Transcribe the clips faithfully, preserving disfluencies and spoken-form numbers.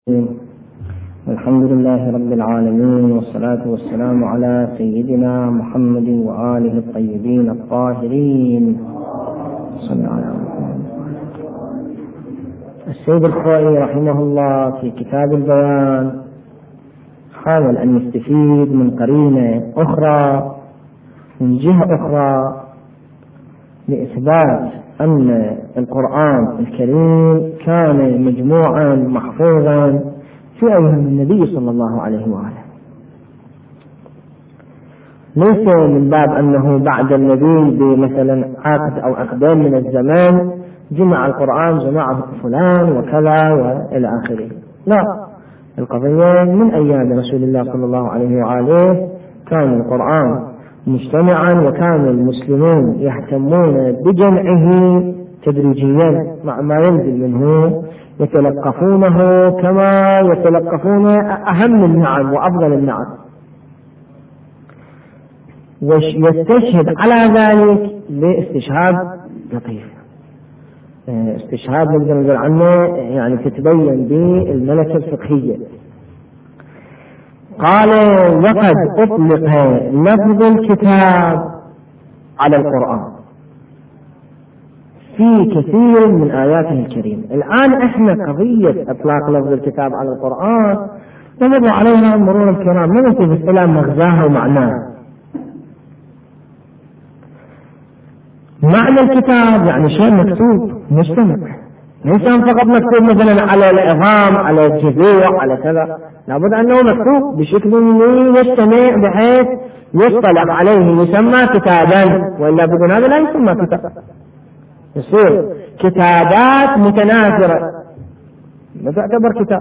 الحمد لله رب العالمين، والصلاة والسلام على سيدنا محمد وآله الطيبين الطاهرين. صلى الله عليه وسلم. السيد الخوئي رحمه الله في كتاب البيان حاول أن يستفيد من قرينة أخرى من جهة أخرى لإثبات أن القرآن الكريم كان مجموعا محفوظا في أيام النبي صلى الله عليه وآله، ليس من باب أنه بعد النبي بمثلا عقد أو عقدين من الزمان جمع القرآن جمعه فلان وكذا وإلى آخره. لا، القضية من أيام رسول الله صلى الله عليه وآله كان القرآن مجتمعا، وكان المسلمون يهتمون بجمعه تدريجيا مع ما ينزل منه، يتلقفونه كما يتلقفون أهم النعم وأفضل النعم، ويستشهد على ذلك باستشهاد لطيف، استشهاد نقدر عنه يعني تتبين بالملكة الفقهية. قال: وقد أطلق لفظ الكتاب على القرآن في كثير من آياته الكريمة. الآن احنا قضية إطلاق لفظ الكتاب على القرآن نمر عليها مرور الكرام، ما ننتبه إلى مغزاها ومعناها. معنى الكتاب يعني شيء مكتوب مجتمع، ليس فقط مكتوب مثلا على العظام على الجذوع على كذا، لابد أنه مكتوب بشكل يجتمع بحيث يصطلح عليه يسمى كتابا، وإلا بدون هذا لا يسمى كتاب، يصير كتابات متناثرة ما تعتبر كتاب.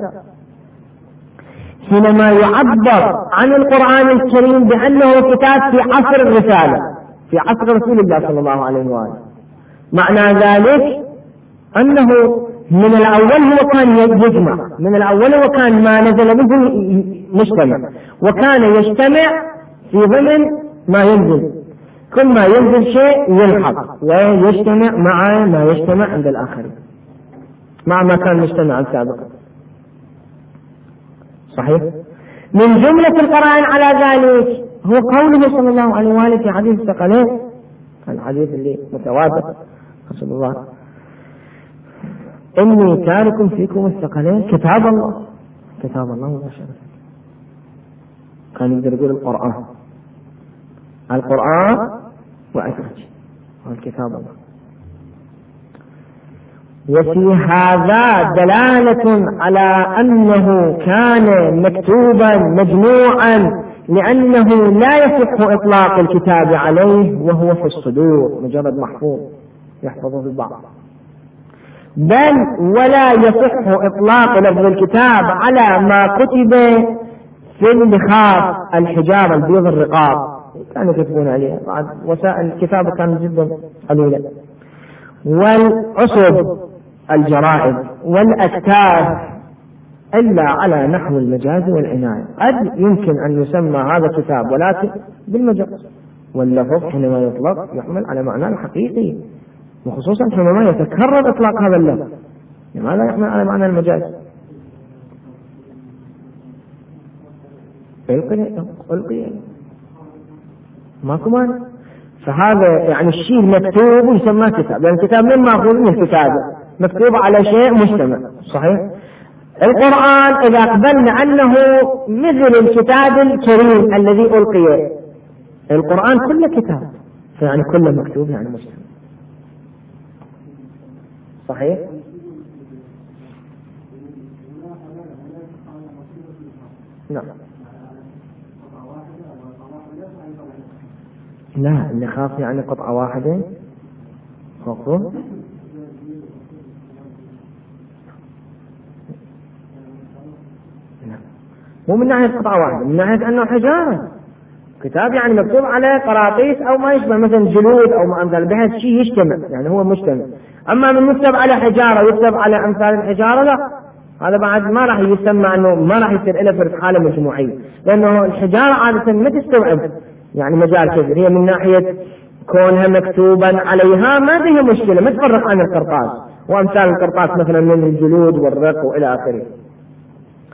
حينما يعبر عن القرآن الكريم بأنه كتاب في عصر الرسالة، في عصر رسول الله صلى الله عليه وآله، معنى ذلك أنه من الأول هو كان يجمع، من الأول هو كان ما نزل منه مجتمع، وكان يجتمع في ضمن ما ينزل، كل ما ينزل شيء يلحق ويجتمع مع ما يجتمع عند الآخرين مع ما كان مجتمعا سابقا. صحيح؟ من جملة القرآن على ذلك هو قوله صلى الله عليه وآله في حديث الثقلين، الحديث اللي متواتر رسول الله: إني تارك فيكم الثقلين كتاب الله. كتاب الله مباشرة، كان يقدر يقول القرآن، القرآن وأدرج والكتاب الله. وفي هذا دلالة على أنه كان مكتوبا مجموعا، لأنه لا يصح إطلاق الكتاب عليه وهو في الصدور مجرد محفوظ يحفظه البعض، بل ولا يصح إطلاق لفظ الكتاب على ما كتب في اللخاف الحجار البيض الرقاق، كانوا يكتبون عليها، بعد وسائل الكتابة كانت جدا قليلة، والعصب الجرائد والأكتاف، إلا على نحو المجاز والعناية. قد يمكن أن يسمى هذا كتاب ولكن بالمجاز، واللفظ حينما يطلق يحمل على معنى الحقيقي، وخصوصا حينما يتكرر إطلاق هذا اللفظ، لماذا يحمل على معنى المجاز؟ القي ماكو مانع. فهذا يعني الشيء مكتوب يسمى كتاب، لأن الكتاب من مأخوذ من الكتابة، مكتوب على شيء مجتمع. صحيح؟ القرآن إذا قبلنا أنه مثل الكتاب الكريم الذي ألقي، القرآن كله كتاب، فيعني كله مكتوب يعني مجتمع. صحيح؟ نعم. لا، اللي خاف يعني قطعة واحدة فوقه. مو من ناحية قطعة واحدة، من ناحية أنه حجارة كتاب، يعني مكتوب على قراطيس أو ما يشبه مثلا جلود أو ما أمثال، بحيث شيء يجتمع، يعني هو مجتمع. أما من يكتب على حجارة يكتب على أمثال الحجارة، لا، هذا بعد ما راح يسمى أنه ما راح يصير إلى فرد حالة مجموعية، لأنه الحجارة عادة ما تستوعب يعني مجال كبير، هي من ناحية كونها مكتوبا عليها ما فيها مشكلة، ما تفرق عن القرطاس وأمثال القرطاس مثلا من الجلود والرق وإلى آخره.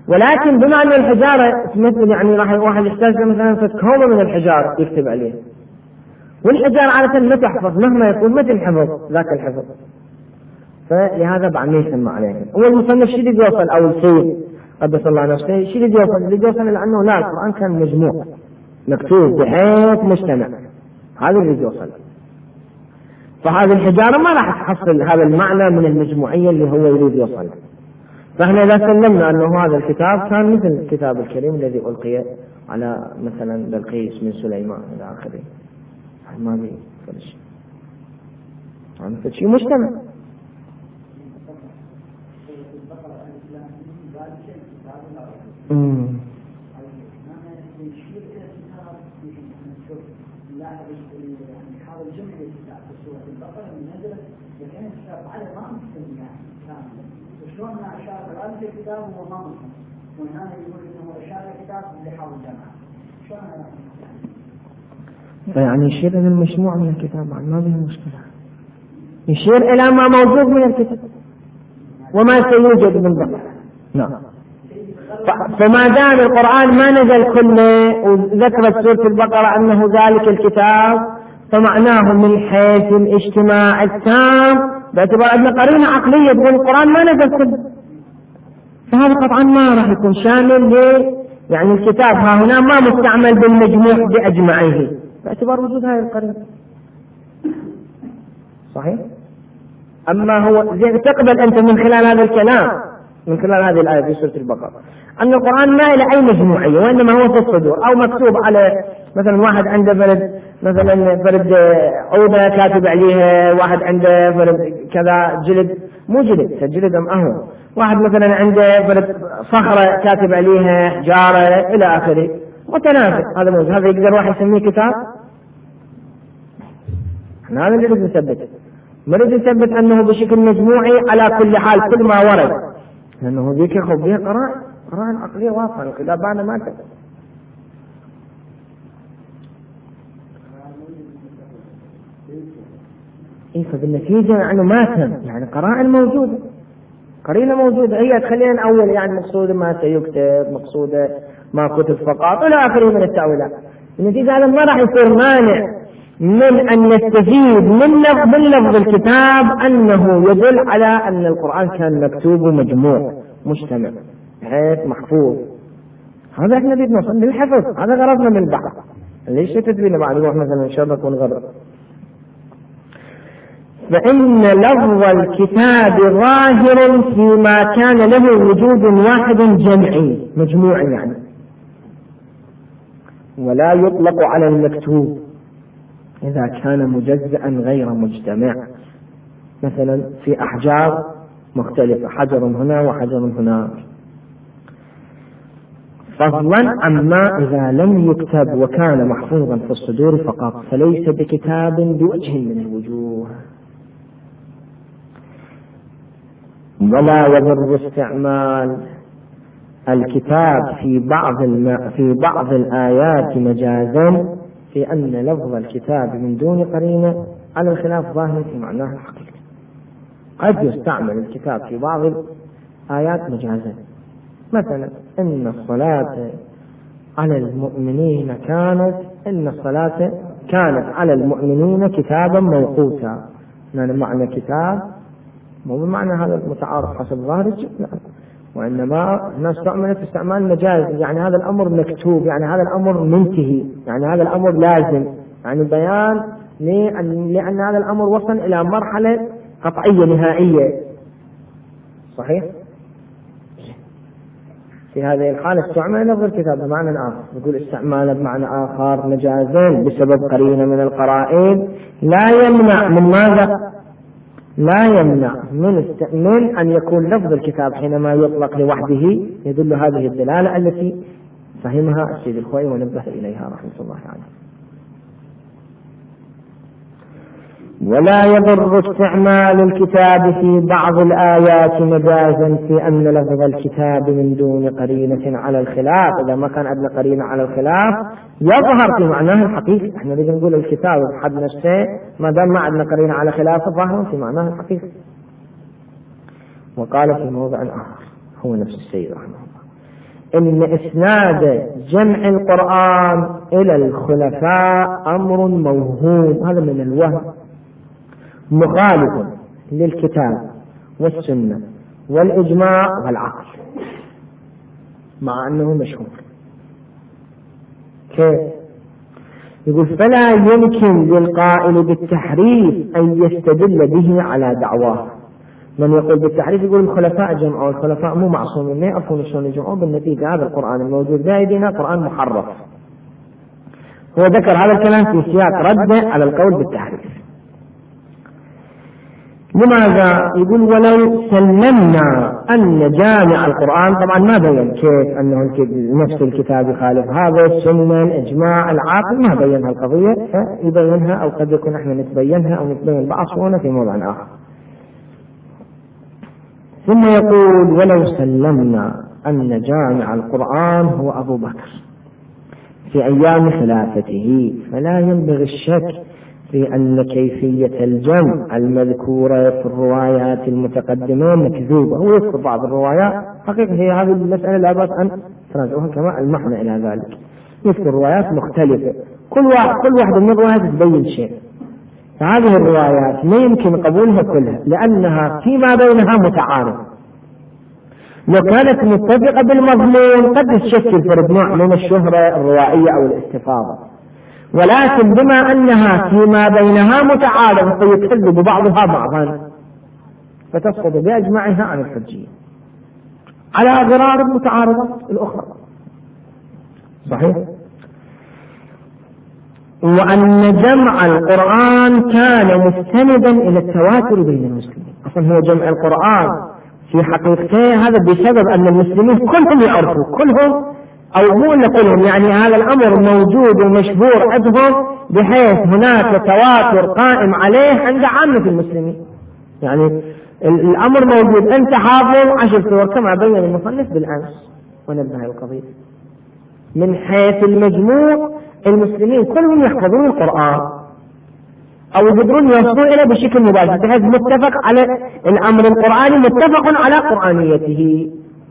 ولكن بما أن الحجارة مثل يعني راح واحد يحتاج مثلا فكومة من الحجارة يكتب عليه، والحجارة عادة ما تحفظ مهما يكون ما تنحفظ ذاك الحفظ، فلهذا بعد ما يسمى عليه. هو المصنف شديد يوصل أو السيد قدس الله نفسه شديد يوصل اللي يوصل لأنه لا القرآن كان مجموع مكتوب بحيث مجتمع، هذا اللي يوصل. فهذه الحجارة ما راح تحصل هذا المعنى من المجموعية اللي هو يريد يوصل. فاحنا إذا سلمنا أنه هذا الكتاب كان مثل الكتاب الكريم الذي ألقي على مثلا بلقيس من سليمان إلى آخره، ما في كل شيء، مثل شيء مجتمع. امم شلون أشار الآن في الكتاب هو ما مسلم، والآن يقول إنه أشار الكتاب لحاول الجماعة، شلون هذا؟ يعني يشير إلى المجموع من الكتاب، ما به مشكلة، يشير إلى ما موجود من الكتاب وما سيوجد من بعد. نعم. فما دام القرآن ما نزل كله وذكرت سورة البقرة أنه ذلك الكتاب، فمعناه من حيث الاجتماع التام باعتبار أن قرينة عقلية تقول القرآن ما نزل كله، فهذا قطعا ما راح يكون شامل ل يعني الكتاب ها هنا ما مستعمل بالمجموع بأجمعه باعتبار وجود هذه القرينة. صحيح؟ أما هو تقبل أنت من خلال هذا الكلام من خلال هذه الآية في سورة البقرة أن القرآن ما إلى أي مجموعية، وإنما هو في الصدور أو مكتوب على مثلا واحد عنده فرد مثلا فرد عودة كاتب عليها، واحد عنده فرد كذا جلد مو جلد جلد أم أهو، واحد مثلا عنده فرد صخرة كاتب عليها حجارة إلى آخره متنافس، هذا موجود. هذا يقدر واحد يسميه كتاب؟ احنا هذا اللي نريد نثبته، نريد نثبت أنه بشكل مجموعي على كل حال كل ما ورد، لأنه ذيك يخب بها قرائن قرائن عقلية واضحة الكتاب بعد ما كتب. إيه فبالنتيجة يعني ما تم يعني قرائن موجودة قرينة موجودة هي تخلينا أول يعني مقصودة ما سيكتب، مقصودة ما كتب فقط إلى آخره من التأويلات. بالنتيجة هذا ما راح يصير مانع من أن نستفيد من لفظ الكتاب أنه يدل على أن القرآن كان مكتوب ومجموع مجتمع بحيث محفوظ. هذا احنا نريد نوصل للحفظ، هذا غرضنا من البحث. ليش تدرينا بعد نروح مثلا نشرب ونغرب؟ فإن لفظ الكتاب ظاهر فيما كان له وجود واحد جمعي مجموع يعني، ولا يطلق على المكتوب إذا كان مجزأ غير مجتمع، مثلا في أحجار مختلفة حجر هنا وحجر هناك، فضلا عما إذا لم يكتب وكان محفوظا في الصدور فقط، فليس بكتاب بوجه من الوجوه. ولا يضر استعمال الكتاب في بعض الم... في بعض الآيات مجازا في أن لفظ الكتاب من دون قرينة على الخلاف ظاهر في معناه الحقيقي. قد يستعمل الكتاب في بعض الآيات مجازا، مثلا إن الصلاة على المؤمنين كانت إن الصلاة كانت على المؤمنين كتابا موقوتا، يعني معنى كتاب مو بمعنى هذا المتعارف حسب ظاهر الجملة، وإنما الناس استعملت استعمال مجاز، يعني هذا الأمر مكتوب، يعني هذا الأمر منتهي، يعني هذا الأمر لازم، يعني بيان لأن, لأن هذا الأمر وصل إلى مرحلة قطعية نهائية. صحيح؟ في هذه الحالة استعمل لفظ الكتاب بمعنى آخر، يقول استعمال بمعنى آخر مجازين بسبب قرينة من القرائن لا يمنع من ماذا؟ لا يمنع من, است... من أن يكون لفظ الكتاب حينما يطلق لوحده يدل هذه الدلالة التي فهمها السيد الخوئي ونبه إليها رحمة الله عليه. ولا يضر استعمال الكتاب في بعض الآيات مجازا في أن لفظ الكتاب من دون قرينة على الخلاف، إذا ما كان عندنا قرينة على الخلاف يظهر في معناه الحقيقي. احنا نريد نقول الكتاب بحد نفسه ما دام ما عندنا قرينة على خلاف ظاهر في معناه الحقيقي. وقال في موضع آخر هو نفس السيد رحمه الله إن إسناد جمع القرآن إلى الخلفاء أمر موهوم، هذا من الوهم، مخالف للكتاب والسنة والإجماع والعقل، مع أنه مشهور. كيف؟ يقول فلا يمكن للقائل بالتحريف أن يستدل به على دعواه. من يقول بالتحريف يقول الخلفاء جمعوا، الخلفاء مو معصومين، ما يعرفون شلون يجمعون، بالنتيجة هذا القرآن الموجود بأيدينا قرآن محرف. هو ذكر هذا الكلام في سياق رده على القول بالتحريف. لماذا؟ يقول ولو سلمنا أن جامع القرآن، طبعا ما بين كيف أنه نفس الكتاب يخالف هذا، السنة الإجماع العاقل ما بين هالقضية، فيبينها أو قد يكون احنا نتبينها أو نتبين بعض صورنا في موضع آخر. ثم يقول ولو سلمنا أن جامع القرآن هو أبو بكر في أيام خلافته، فلا ينبغي الشك في أن كيفية الجمع المذكورة في الروايات المتقدمة مكذوبة. هو يذكر بعض الروايات، حقيقة هي هذه المسألة لا بأس أن تراجعوها كما المعنى إلى ذلك. يذكر روايات مختلفة، كل واحد كل واحدة من الروايات تبين شيء. فهذه الروايات ما يمكن قبولها كلها لأنها فيما بينها متعارض. لو كانت متفقة بالمضمون قد تشكل فرد نوع من الشهرة الروائية أو الاستفاضة، ولكن بما أنها فيما بينها متعارض فيكذب بعضها بعضا فتسقط بأجمعها عن الحجية على غرار المتعارضات الأخرى. صحيح؟ وأن جمع القرآن كان مستندا إلى التواتر بين المسلمين. أصلا هو جمع القرآن في حقيقته هذا بسبب أن المسلمين كلهم يعرفوا، كلهم أو مو إلا كلهم، يعني هذا الأمر موجود ومشهور عندهم بحيث هناك تواتر قائم عليه عند عامة المسلمين. يعني الأمر موجود، أنت حافظ عشر سور كما بين المصنف بالأمس ونبه القضية. من حيث المجموع المسلمين كلهم يحفظون القرآن أو يقدرون يوصلون إليه بشكل مباشر، بحيث متفق على الأمر القرآني، متفق على قرآنيته.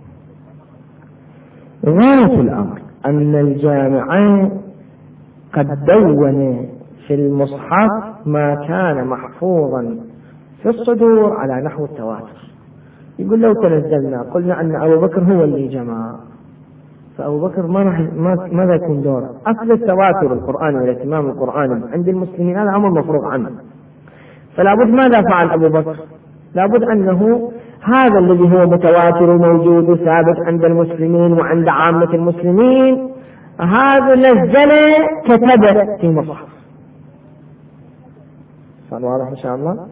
غاية الأمر أن الجامع قد دون في المصحف ما كان محفوظا في الصدور على نحو التواتر. يقول لو تنزلنا قلنا أن أبو بكر هو اللي جمع، فأبو بكر ما راح ماذا يكون دوره؟ أصل التواتر القرآني والاتمام القرآني عند المسلمين هذا أمر مفروغ عنه، فلا بد ماذا فعل أبو بكر؟ لا بد أنه هذا الذي هو متواتر وموجود وثابت عند المسلمين وعند عامة المسلمين هذا نزل كتب في مصحف. صار واضح إن شاء الله؟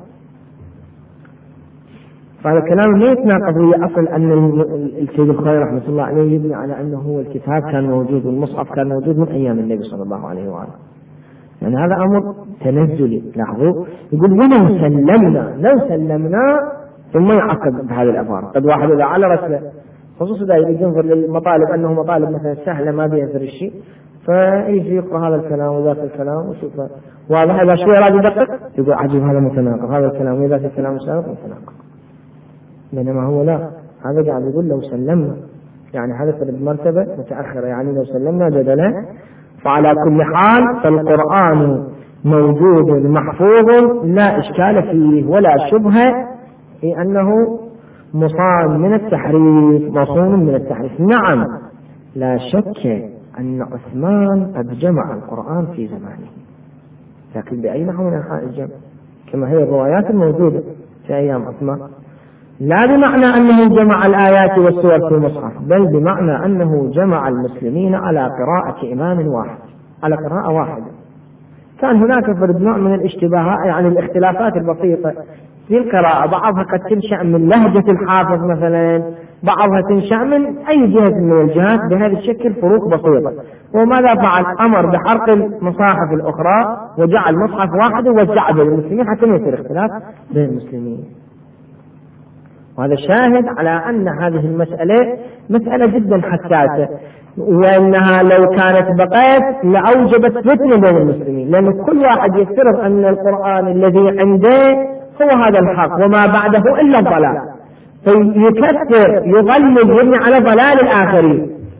فهذا الكلام ما يتناقض ويا أصل أن السيد الخوئي رحمة الله عليه يبني على أنه هو الكتاب كان موجود والمصحف كان موجود من أيام النبي صلى الله عليه وآله. يعني هذا أمر تنزلي. لاحظوا يقول ولو سلمنا، لو سلمنا ثم يعقد بهذه العبارة. قد واحد إذا على رسله خصوصا إذا ينظر للمطالب أنه مطالب مثلا سهلة ما بيأثر الشيء، فيجي يقرأ هذا الكلام وذاك الكلام وشوف واضح. إذا شوي راجل يدقق يقول عجيب هذا متناقض، هذا الكلام وذاك الكلام السابق متناقض، بينما هو لا. هذا قاعد يقول لو سلمنا، يعني هذا في مرتبة متأخرة، يعني لو سلمنا جدلا. فعلى كل حال فالقرآن موجود محفوظ لا إشكال فيه ولا شبهة في أنه مصان من التحريف، مصون من التحريف. نعم لا شك أن عثمان قد جمع القرآن في زمانه، لكن بأي نحو من أنحاء الجمع كما هي الروايات الموجودة في أيام عثمان، لا بمعنى أنه جمع الآيات والسور في المصحف، بل بمعنى أنه جمع المسلمين على قراءة إمام واحد، على قراءة واحدة. كان هناك فرد نوع من الاشتباهات، يعني الاختلافات البسيطة في القراءة، بعضها قد تنشأ من لهجة الحافظ مثلا، بعضها تنشأ من أي جهة من الجهات، بهذا الشكل فروق بسيطة. وماذا فعل؟ أمر بحرق المصاحف الأخرى وجعل مصحف واحد ووزعه بين المسلمين حتى ما يصير اختلاف بين المسلمين. وهذا شاهد على أن هذه المسألة مسألة جدا حساسة، وأنها لو كانت بقيت لأوجبت فتنة بين المسلمين، لأن كل واحد يفترض أن القرآن الذي عنده هو هذا الحق وما بعده إلا الضلال، فيكثر يضلل يبني على ضلال الآخرين.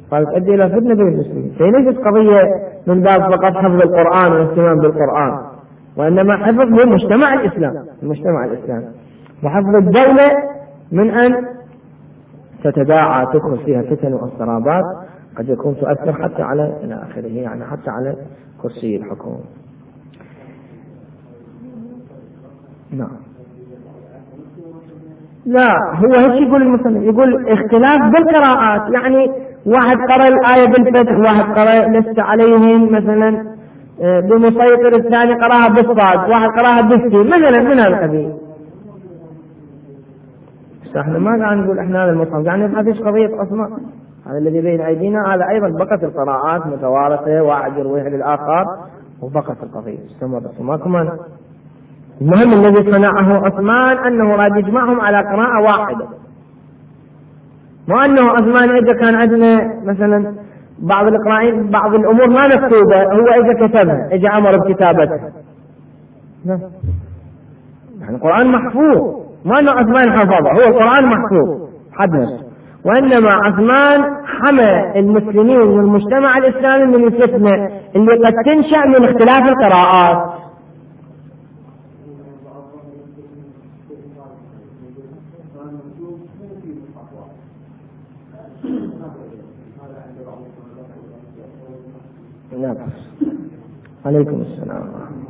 فتؤدي إلى فتنة بين المسلمين. فهي ليست قضية من باب فقط حفظ القرآن والاهتمام بالقرآن، وإنما حفظ للمجتمع الإسلامي، المجتمع الإسلامي، وحفظ الدولة من أن تتداعى تدخل فيها فتن واضطرابات قد يكون تؤثر حتى على إلى آخره، يعني حتى على كرسي الحكومة. نعم. لا، هو هيك يقول المصنف، يقول اختلاف بالقراءات، يعني واحد قرأ الآية بالفتح، واحد قرأ لست عليهم مثلا بمسيطر، الثاني قرأها بالصاد، واحد قرأها بالسين مثلا من هذا القبيل. احنا ما قاعد نقول احنا هذا المصحف، يعني ما فيش قضية أسماء، هذا الذي بين أيدينا هذا أيضا بقت القراءات متوارثة، واحد يرويها للآخر وبقت القضية استمرت ماكو مانع. المهم الذي صنعه عثمان أنه راد يجمعهم على قراءة واحدة، مو أنه عثمان إذا كان عندنا مثلا بعض القراءين بعض الأمور ما مكتوبة هو إذا كتبها إذا أمر بكتابتها، يعني القرآن محفوظ، ما أنه عثمان حفظه، هو القرآن محفوظ حد نفسه، وإنما عثمان حمى المسلمين والمجتمع الإسلامي من الفتنة اللي قد تنشأ من اختلاف القراءات. نعم. عليكم السلام.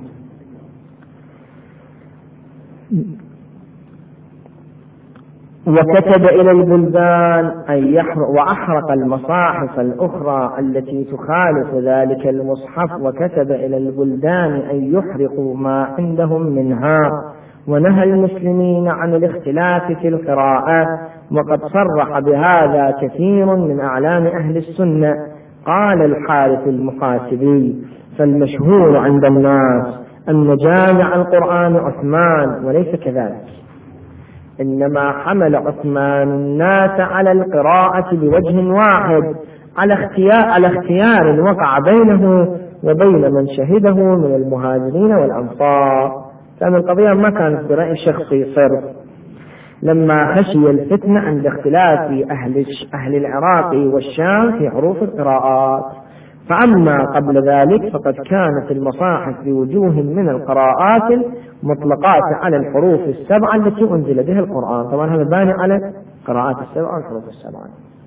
وكتب إلى البلدان أن يحرق وأحرق المصاحف الأخرى التي تخالف ذلك المصحف، وكتب إلى البلدان أن يحرقوا ما عندهم منها، ونهى المسلمين عن الاختلاف في القراءة. وقد صرح بهذا كثير من أعلام أهل السنة. قال الحارث المحاسبي: فالمشهور عند الناس أن جامع القرآن عثمان، وليس كذلك، إنما حمل عثمان الناس على القراءة بوجه واحد، على اختيار, على اختيار وقع بينه وبين من شهده من المهاجرين والأنصار. لأن القضية ما كانت برأي شخصي صرف، لما خشي الفتنة عند اختلاف أهل, أهل العراق والشام في حروف القراءات. فأما قبل ذلك فقد كانت المصاحف بوجوه من القراءات المطلقات على الحروف السبعة التي أنزل بها القرآن. طبعا هذا باني على قراءات السبعة والحروف السبعة.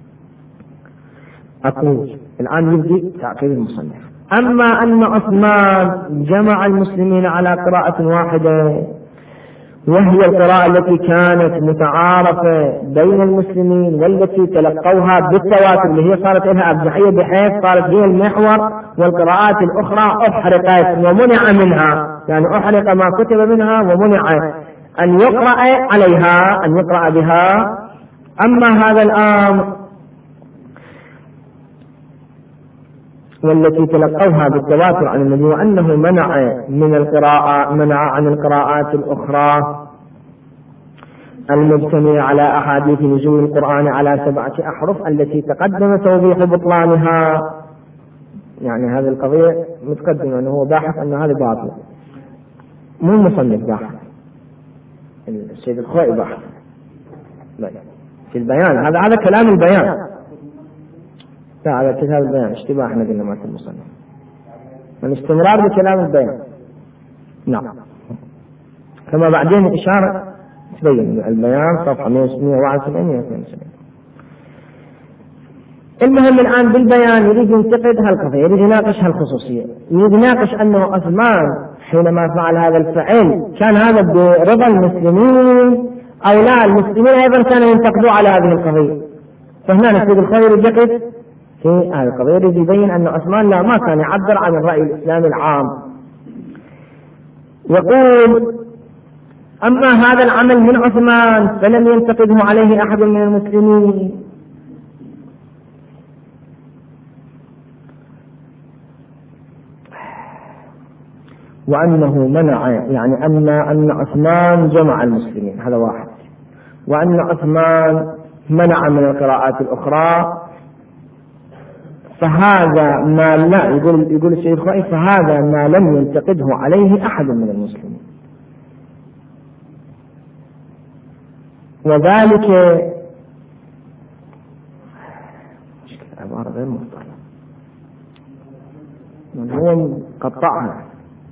أقول الآن يبدي تعقيد المصنف. أما أن عثمان جمع المسلمين على قراءة واحدة، وهي القراءة التي كانت متعارفة بين المسلمين والتي تلقوها بالتواتر، اللي هي صارت لها أرجحية بحيث صارت هي المحور، والقراءات الأخرى أحرقت ومنع منها، يعني أحرق ما كتب منها ومنع أن يقرأ عليها، أن يقرأ بها. أما هذا الأمر والتي تلقوها بالتواتر عن النبي، وأنه منع من القراءة منع عن القراءات الأخرى المجتمع على أحاديث نزول القرآن على سبعة أحرف التي تقدم توضيح بطلانها. يعني هذه القضية متقدمة، أنه هو باحث أن هذا باطل، مو المصنف باحث، السيد الخوئي باحث في البيان. هذا هذا كلام البيان، لا هذا كتاب البيان، اشتباه احنا قلنا مع المصنف، الاستمرار بكلام البيان. نعم. كما بعدين إشارة تبين البيان صفحة مئة وواحد وسبعين مئة واثنين وسبعين. المهم الآن بالبيان يريد ينتقد هالقضية، يريد يناقش هالخصوصية، يريد يناقش أنه عثمان حينما فعل هذا الفعل كان هذا برضا المسلمين أو لا، المسلمين أيضا كانوا ينتقدوا على هذه القضية. فهنا نسيب الخير ينتقد في هذه القضية، يريد يبين أن عثمان لا ما كان يعبر عن الرأي الإسلامي العام. يقول: أما هذا العمل من عثمان فلم ينتقده عليه أحد من المسلمين، وأنه منع، يعني أن أن عثمان جمع المسلمين، هذا واحد، وأن عثمان منع من القراءات الأخرى، فهذا ما لا يقول يقول الشيخ الخوئي فهذا ما لم ينتقده عليه أحد من المسلمين، وذلك عبارة غير مفضلة، من هو قطعها.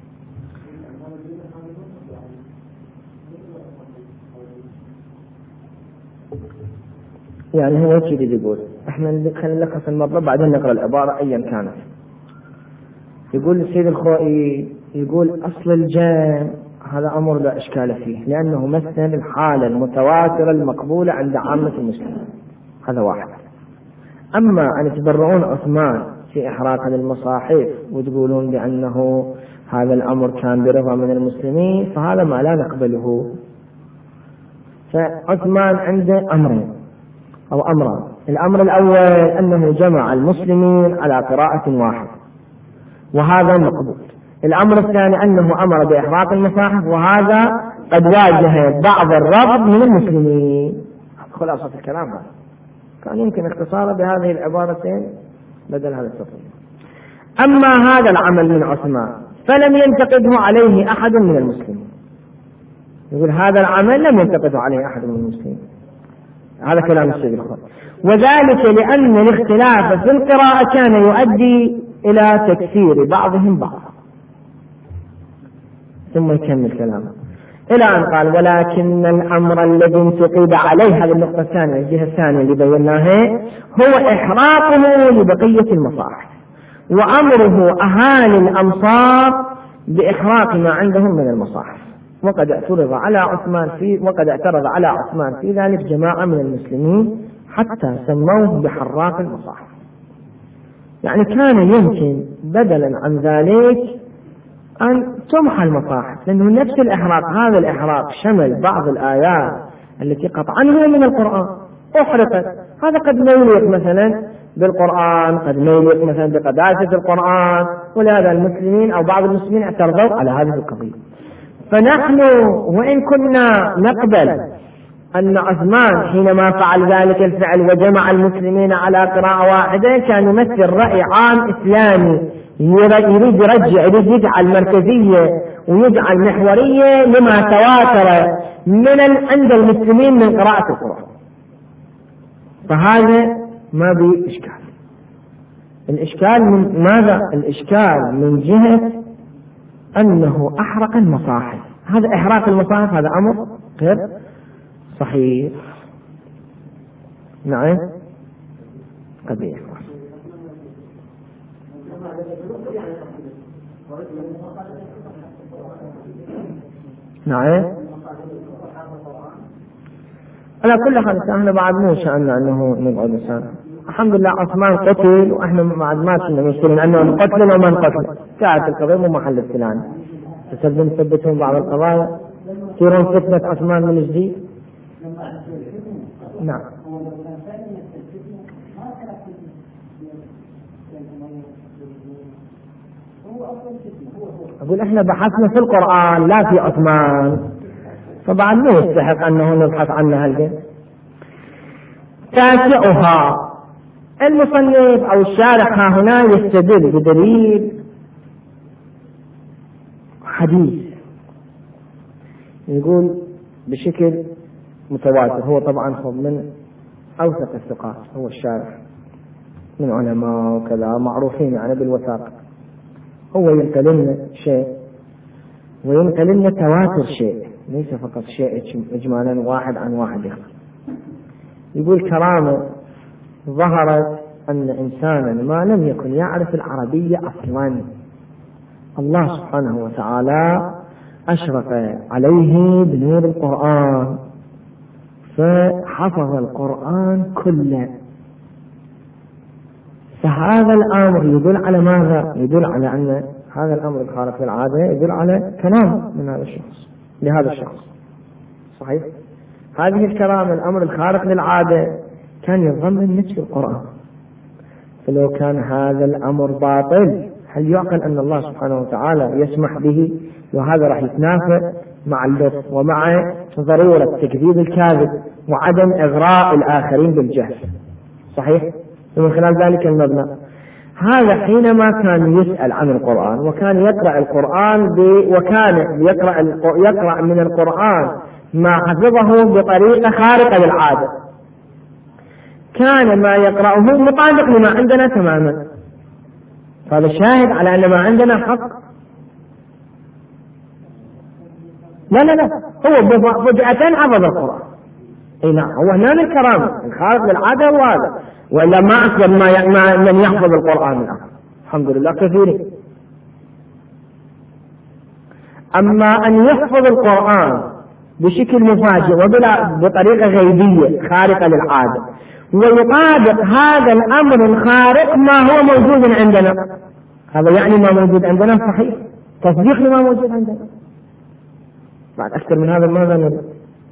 يعني هو كذا يقول، احنا خلينا نلخص المرة بعدين نقرأ العبارة أيا كانت. يقول السيد الخوئي يقول أصل الجمع هذا أمر لا إشكال فيه، لأنه مثل الحالة المتواترة المقبولة عند عامة المسلمين، هذا واحد. أما أن يتبرعون عثمان في إحراق المصاحف وتقولون بأنه هذا الأمر كان برضا من المسلمين، فهذا ما لا نقبله. فعثمان عنده أمرين أو أمران. الأمر الأول أنه جمع المسلمين على قراءة واحدة، وهذا مقبول. الأمر الثاني أنه أمر بإحراق المصاحف، وهذا قد واجه بعض الرفض من المسلمين. خلاصة الكلام هذا كان يمكن اختصاره بهذه العبارتين بدل هذا التفصيل. أما هذا العمل من عثمان فلم ينتقده عليه أحد من المسلمين. يقول هذا العمل لم ينتقده عليه أحد من المسلمين، هذا كلام السيد الخوئي. وذلك لأن الاختلاف في القراءة كان يؤدي إلى تكفير بعضهم بعضا. ثم يكمل كلامه إلى أن قال ولكن الأمر الذي انتقد عليه، هذه النقطة الثانية الجهة الثانية اللي بيناها، هو إحراقه لبقية المصاحف، وأمره أهالي الأمصار بإحراق ما عندهم من المصاحف. وقد اعترض على عثمان في وقد اعترض على عثمان في ذلك جماعة من المسلمين حتى سموه بحراق المصاحف. يعني كان يمكن بدلا عن ذلك أن تمحى المصاحف، لأنه نفس الإحراق، هذا الإحراق شمل بعض الآيات التي قطعا من القرآن أحرقت. هذا قد ما يليق مثلا بالقرآن، قد ما يليق مثلا بقداسة القرآن، ولهذا المسلمين أو بعض المسلمين اعترضوا على هذه القضية. فنحن وإن كنا نقبل أن عثمان حينما فعل ذلك الفعل وجمع المسلمين على قراءة واحدة كان يمثل رأي عام إسلامي، يريد يرجع يريد يجعل مركزية ويجعل محورية لما تواتر من عند المسلمين من قراءة القرآن، فهذا ما به إشكال. الإشكال من ماذا؟ الإشكال من جهة أنه أحرق المصاحف. هذا إحراق المصاحف هذا أمر غير صحيح. نعم قبيح. نعم على كل حال احنا بعد مو شأننا أنه نقعد إنسان. الحمد لله عثمان قتل وإحنا بعد ما كنا مسؤولين أنه قتل ومن قتل، كانت القضية مو محل الكلام. تسبب ثبتهم بعض القضايا يصيرون فتنة عثمان من جديد. نعم أقول إحنا بحثنا في القرآن لا في عثمان، فبعد ما يستحق أنه نبحث عنها هالجن. تاسعها المصنف أو الشارح هنا يستدل بدليل حديث يقول بشكل متواتر، هو طبعا خذ من أوثق الثقات، هو الشارح من علماء وكذا معروفين يعني بالوثاقة، هو ينقل لنا شيء وينقل لنا تواتر شيء، ليس فقط شيء إجمالا واحد عن واحد يخلق. يقول كرامة ظهرت أن إنسانا ما لم يكن يعرف العربية أصلا الله سبحانه وتعالى أشرق عليه بنور القرآن فحفظ القرآن كله. فهذا الأمر يدل على ماذا؟ يدل على أن هذا الأمر الخارق للعادة يدل على كلام من هذا الشخص لهذا الشخص. صحيح؟ هذه الكرامة الأمر الخارق للعادة كان يضمن نفس القرآن، فلو كان هذا الأمر باطل هل يعقل أن الله سبحانه وتعالى يسمح به؟ وهذا راح يتنافى مع اللطف ومع ضرورة تكذيب الكاذب وعدم إغراء الآخرين بالجهل. صحيح؟ ومن خلال ذلك المبنى هذا حينما كان يسأل عن القرآن وكان يقرأ القرآن وكان يقرأ, يقرأ من القرآن ما حفظه بطريقة خارقة للعادة، كان ما يقرأه مطابق لما عندنا تماما. هذا شاهد على أن ما عندنا حق. لا لا لا هو فجأة حفظ القرآن. اي نعم هو هنا الكرامة الخارق للعادة هو هذا، وإلا ما أكثر ما من يحفظ القرآن الآن الحمد لله كثيرين. أما أن يحفظ القرآن بشكل مفاجئ وبلا بطريقة غيبية خارقة للعادة ويطابق هذا الأمر الخارق ما هو موجود عندنا، هذا يعني ما موجود عندنا صحيح تصديق لما موجود عندنا. بعد أكثر من هذا ماذا نريد؟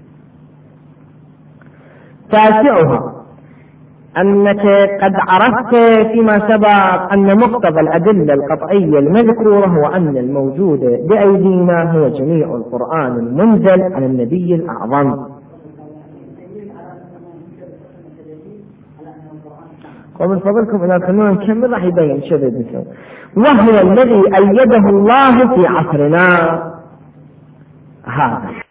تاسعها أنك قد عرفت فيما سبق أن مقتضى الأدلة القطعية المذكورة هو أن الموجود بأيدينا هو جميع القرآن المنزل على النبي الأعظم. ومن فضلكم إذا خلونا نكمل راح يبين شبه بسم. وهو الذي أيده الله في عصرنا هذا